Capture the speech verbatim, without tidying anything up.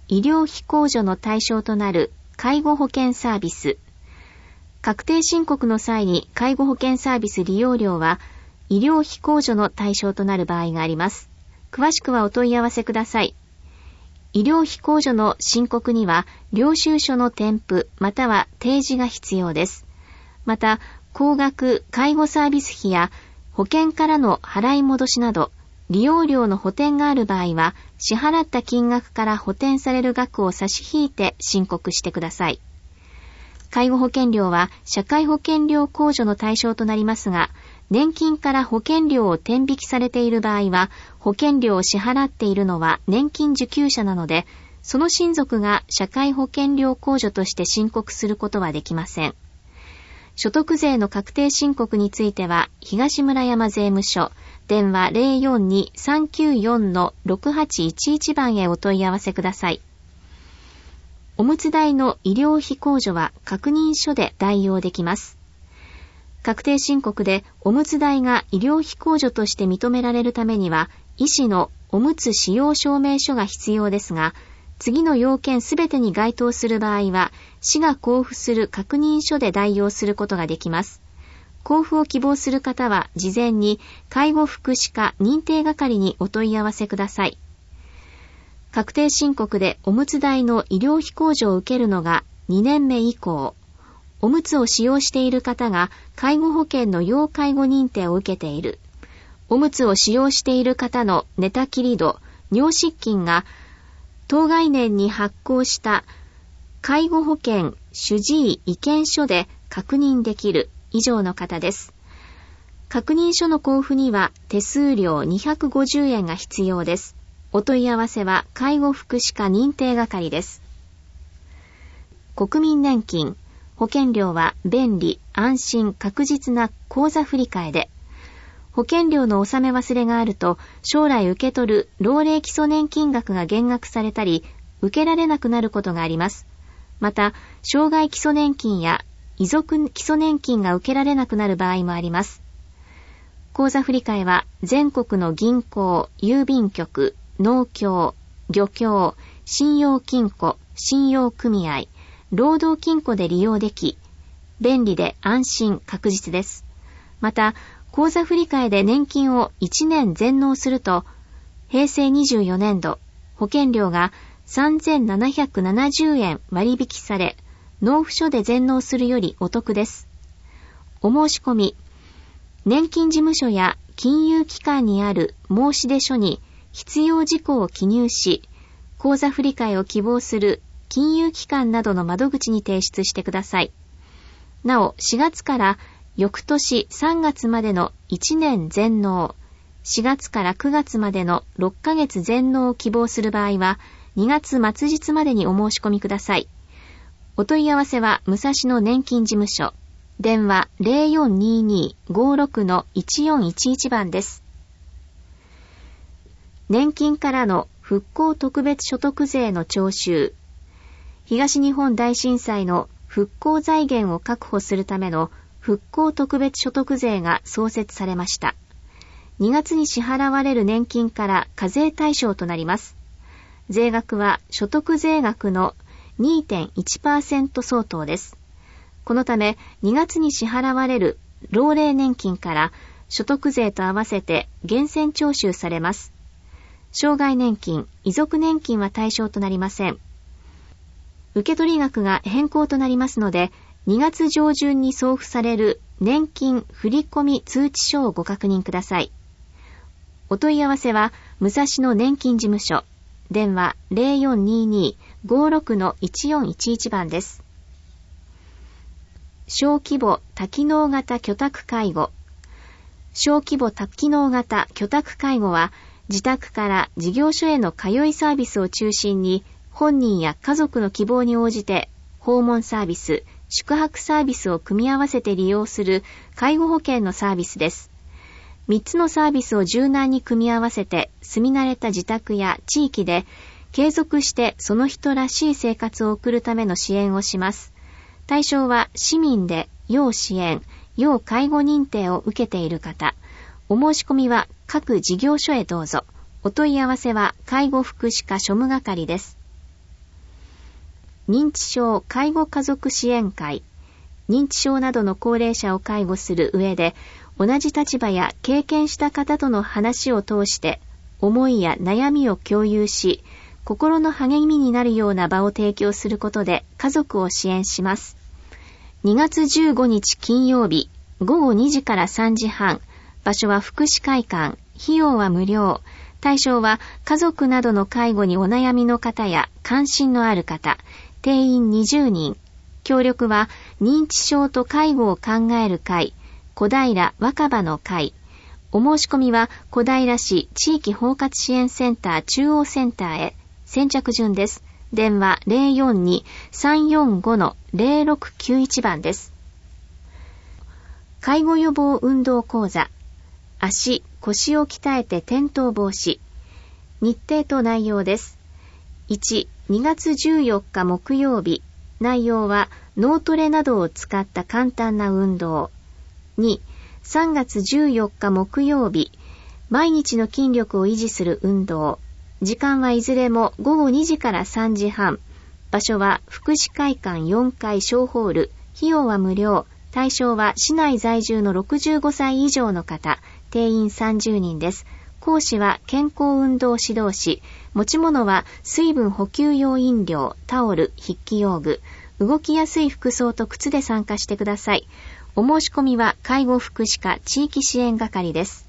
医療費控除の対象となる介護保険サービス。確定申告の際に介護保険サービス利用料は医療費控除の対象となる場合があります。詳しくはお問い合わせください。医療費控除の申告には領収書の添付または提示が必要です。また、高額介護サービス費や保険からの払い戻しなど利用料の補填がある場合は支払った金額から補填される額を差し引いて申告してください。介護保険料は社会保険料控除の対象となりますが、年金から保険料を転引きされている場合は保険料を支払っているのは年金受給者なので、その親族が社会保険料控除として申告することはできません。所得税の確定申告については東村山税務署電話 ゼロよんに さんきゅうよん ろくはちいちいち 番へお問い合わせください。おむつ代の医療費控除は確認書で代用できます。確定申告でおむつ代が医療費控除として認められるためには医師のおむつ使用証明書が必要ですが、次の要件すべてに該当する場合は、市が交付する確認書で代用することができます。交付を希望する方は、事前に介護福祉課認定係にお問い合わせください。確定申告でおむつ代の医療費控除を受けるのがにねんめ以降、おむつを使用している方が介護保険の要介護認定を受けている、おむつを使用している方の寝たきり度、尿失禁が当該年に発行した介護保険主治医意見書で確認できる以上の方です。確認書の交付には手数料にひゃくごじゅうえんが必要です。お問い合わせは介護福祉課認定係です。国民年金、保険料は便利、安心、確実な口座振替で、保険料の納め忘れがあると将来受け取る老齢基礎年金額が減額されたり受けられなくなることがあります。また障害基礎年金や遺族基礎年金が受けられなくなる場合もあります。口座振替は全国の銀行、郵便局、農協、漁協、信用金庫、信用組合、労働金庫で利用でき、便利で安心確実です。また口座振替で年金をいちねん全納すると、平成にじゅうよねんど、保険料がさんぜんななひゃくななじゅうえん割引され、納付書で全納するよりお得です。お申し込み、年金事務所や金融機関にある申出書に必要事項を記入し、口座振替を希望する金融機関などの窓口に提出してください。なお、しがつから翌年さんがつまでのいちねん全納、しがつからくがつまでのろっかげつ全納を希望する場合は、にがつ末日までにお申し込みください。お問い合わせは武蔵野年金事務所、電話 ゼロよんにーにー ごーろく いちよんいちいち 番です。年金からの復興特別所得税の徴収。東日本大震災の復興財源を確保するための復興特別所得税が創設されました。にがつに支払われる年金から課税対象となります。税額は所得税額の にてんいちパーセント 相当です。このためにがつに支払われる老齢年金から所得税と合わせて源泉徴収されます。障害年金、遺族年金は対象となりません。受取額が変更となりますので、にがつ上旬に送付される年金振込通知書をご確認ください。お問い合わせは武蔵野年金事務所、電話 ゼロよんにーにー ごーろく いちよんいちいち 番です。小規模多機能型居宅介護。小規模多機能型居宅介護は、自宅から事業所への通いサービスを中心に、本人や家族の希望に応じて訪問サービス、宿泊サービスを組み合わせて利用する介護保険のサービスです。みっつのサービスを柔軟に組み合わせて住み慣れた自宅や地域で継続してその人らしい生活を送るための支援をします。対象は市民で要支援、要介護認定を受けている方。お申し込みは各事業所へどうぞ。お問い合わせは介護福祉課庶務係です。 認知症介護家族支援会、認知症などの高齢者を介護する上で、同じ立場や経験した方との話を通して、思いや悩みを共有し、心の励みになるような場を提供することで家族を支援します。にがつじゅうごにち金曜日、ごごにじからさんじはん、場所は福祉会館、費用は無料。対象は家族などの介護にお悩みの方や関心のある方、定員にじゅうにん。協力は認知症と介護を考える会、小平若葉の会。お申し込みは小平市地域包括支援センター中央センターへ。先着順です。電話 ゼロよんに さんよんご ゼロろくきゅういち 番です。介護予防運動講座。足、腰を鍛えて転倒防止。日程と内容です。いち、にがつじゅうよっか木曜日。内容は脳トレなどを使った簡単な運動。に、さんがつじゅうよっか木曜日。毎日の筋力を維持する運動。時間はいずれもごごにじからさんじはん。場所は福祉会館よんかい小ホール。費用は無料。対象は市内在住のろくじゅうごさい以上の方。定員さんじゅうにんです。講師は健康運動指導士。持ち物は水分補給用飲料、タオル、筆記用具。動きやすい服装と靴で参加してください。お申し込みは介護福祉課地域支援係です。